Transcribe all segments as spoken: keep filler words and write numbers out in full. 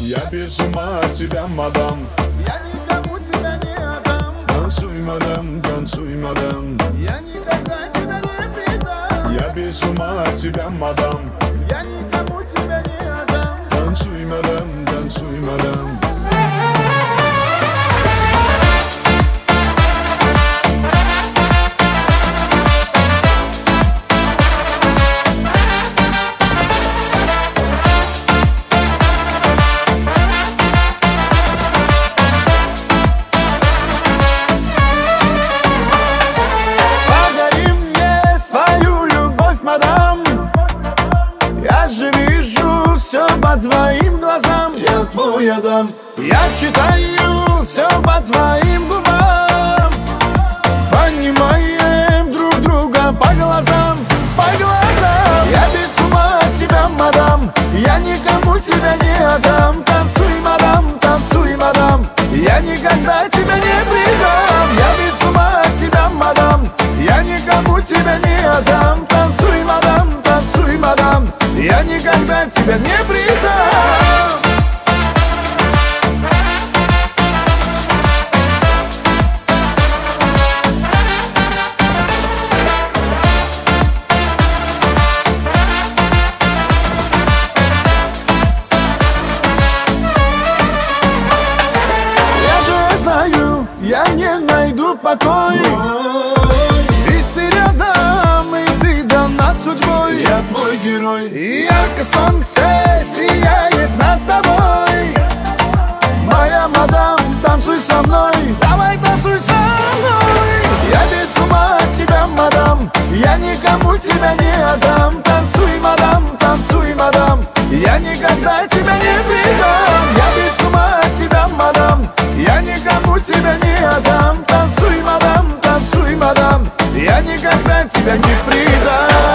Я без ума от тебя, мадам. Я никому тебя не отдам. Танцуй, мадам, танцуй, мадам. Я никогда тебя не предам. Я без ума от тебя, мадам. Я никому тебя не отдам. Танцуй, мадам, танцуй, мадам. Подари мне свою любовь, мадам. Я же вижу все по твоим глазам. Я твой Адам. Я читаю все по твоим губам. Понимаем друг друга по глазам, по глазам. Я без ума от тебя, мадам. Я никому тебя не отдам. Танцуй, мадам, танцуй, мадам. Я никогда тебя не предам. Я без ума от тебя, мадам. Я никому тебя не отдам. Танцуй, мадам, танцуй, мадам. Я никогда тебя не предам. Я не найду покой, ведь ты рядом, и ты дана судьбой. Я твой герой. И ярко солнце сияет над тобой. Моя мадам, танцуй со мной, давай танцуй со мной. Я без ума от тебя, мадам. Я никому тебя не отдам. Танцуй, мадам, танцуй, мадам. Я никогда тебя не предам. Я без ума от тебя, мадам. Я никому тебя не отдам. Танцуй, мадам, танцуй, мадам. Я никогда тебя не предам.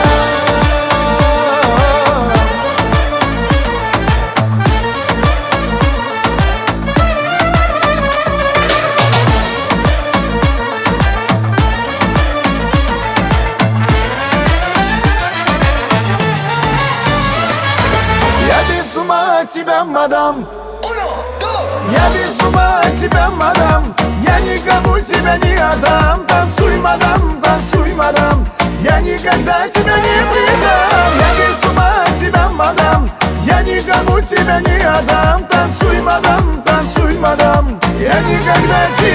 Я без ума от тебя, мадам. Я без ума от тебя, мадам. Я никому тебя не отдам. Танцуй, мадам, танцуй, мадам. Я никогда тебя не предам. Я без ума от тебя, мадам. Я никому тебя не отдам. Танцуй, мадам, танцуй, мадам. Я никогда тебя